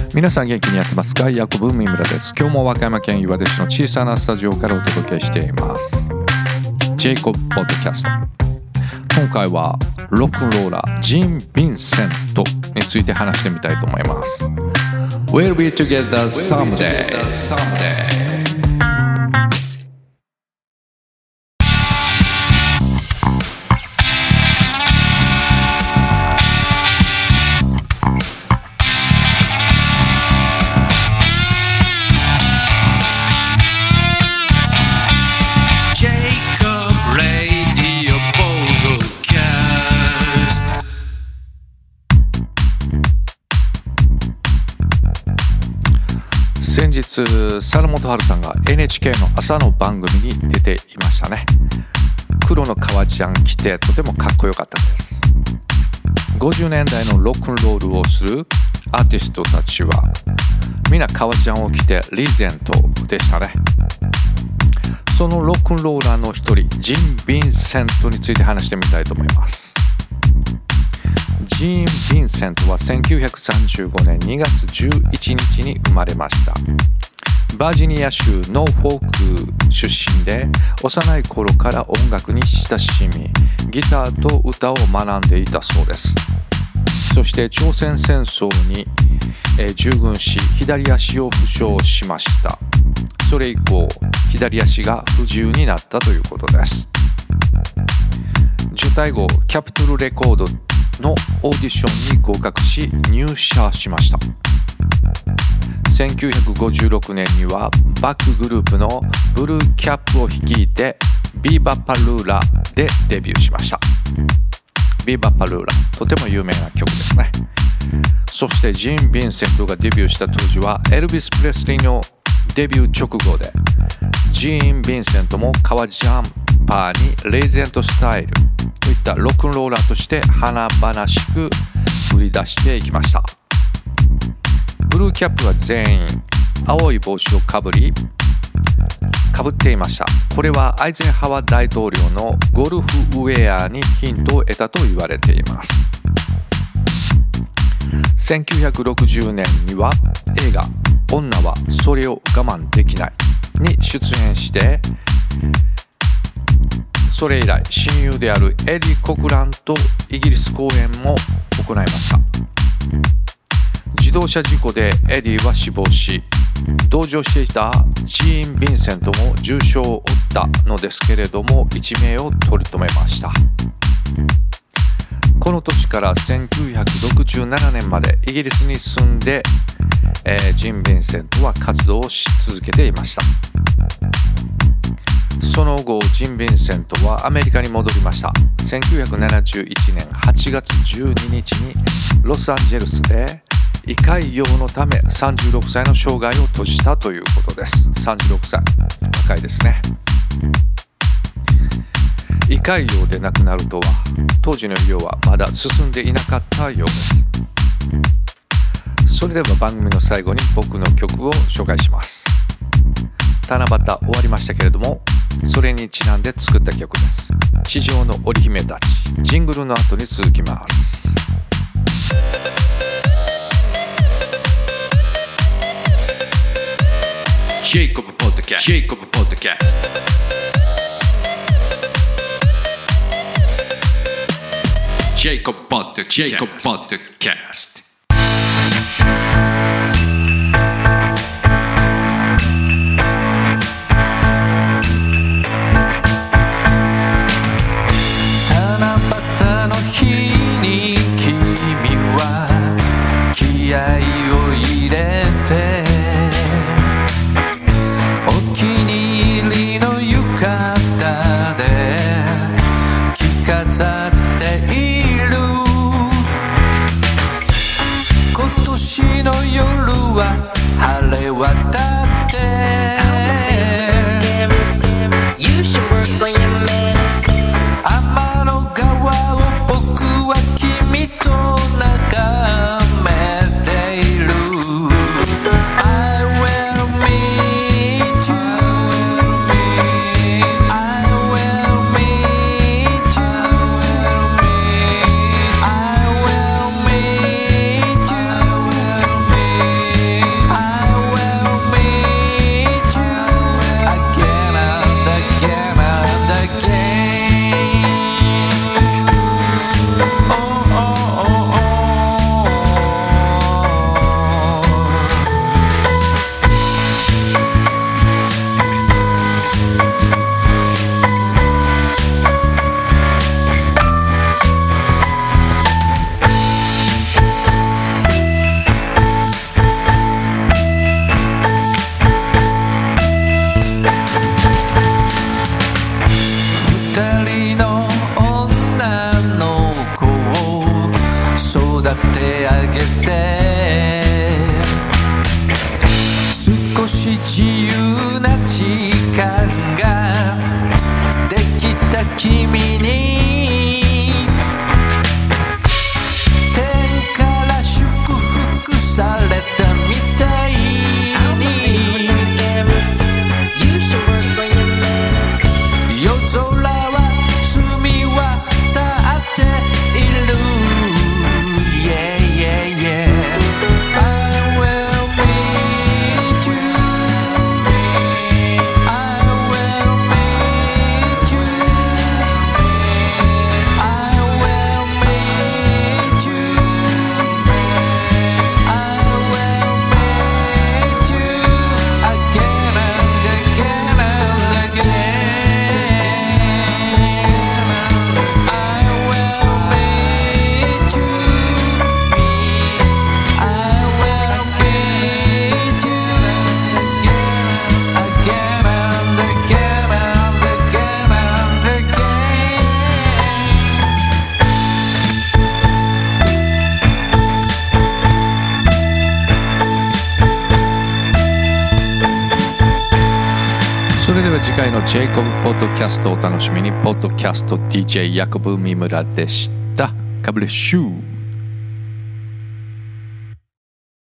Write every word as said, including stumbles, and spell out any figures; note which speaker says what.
Speaker 1: 皆さん元気にやってますか？ヤコブ三村です。今日も和歌山県岩出市の小さなスタジオからお届けしています。ジェイコブポッドキャスト。今回はロックンローラージン・ヴィンセントについて話してみたいと思います。We'll be together someday. someday. 先日佐野元春さんが エヌエイチケー の朝の番組に出ていましたね。黒の革ジャン着てとてもかっこよかったです。ごじゅうねんだいのロックンロールをするアーティストたちはみんな革ジャンを着てリーゼントでしたね。そのロックンローラーの一人ジン・ヴィンセントについて話してみたいと思います。ジーン・ヴィンセントはせんきゅうひゃくさんじゅうごねんにがつじゅういちにちに生まれました。バージニア州ノーフォーク出身で幼い頃から音楽に親しみギターと歌を学んでいたそうです。そして朝鮮戦争に、えー、従軍し左足を負傷しました。それ以降左足が不自由になったということです。受胎後キャピトルレコードのオーディションに合格し入社しました。せんきゅうひゃくごじゅうろくねんにはバックグループのブルーキャップを率いてビーバパルーラでデビューしました。ビーバパルーラとても有名な曲ですね。そしてジン・ヴィンセントがデビューした当時はエルビス・プレスリーのデビュー直後でジン・ヴィンセントも革ジャンパーにレイゼントスタイルといったロックンローラーとして華々しく売り出していきました。ブルーキャップは全員青い帽子をかぶりかぶっていました。これはアイゼンハワー大統領のゴルフウェアにヒントを得たと言われています。せんきゅうひゃくろくじゅうねんには映画「女はそれを我慢できない」に出演してそれ以来親友であるエディ・コクランとイギリス公演も行いました。自動車事故でエディは死亡し同乗していたジーン・ヴィンセントも重傷を負ったのですけれども一命を取り留めました。この年からせんきゅうひゃくろくじゅうななねんまでイギリスに住んで、えー、ジン・ヴィンセントは活動をし続けていました。その後ジン・ヴィンセントはアメリカに戻りました。せんきゅうひゃくななじゅういちねんはちがつじゅうににちにロサンゼルスで胃潰瘍のためさんじゅうろくさいの生涯を閉じたということです。さんじゅうろくさい、若いですね。胃潰瘍で亡くなるとは当時の医療はまだ進んでいなかったようです。それでは番組の最後に僕の曲を紹介します。七夕終わりましたけれどもそれにちなんで作った曲です。地上の織姫たち。ジングルの後に続きます。ジェイコブポッドキャスト。ジェイコブポッドキャスト。ジェイコブポッドキャスト。ジェイコブポッドキャスト。晴れ渡って天の川を僕は君と眺めている I will meet you I will meet you I will meet you
Speaker 2: てあげて少し自由な時間ができた君に天から祝福されたみたいに夜空は澄み渡っている Yeah, yeah, yeah I will meet you I will meet you I will meet you I will meet you again and again and again
Speaker 1: それでは次回のジェイコブポッドキャストをお楽しみに。ポッドキャスト ディージェー ヤコブ三村でした。ガブレッシュー。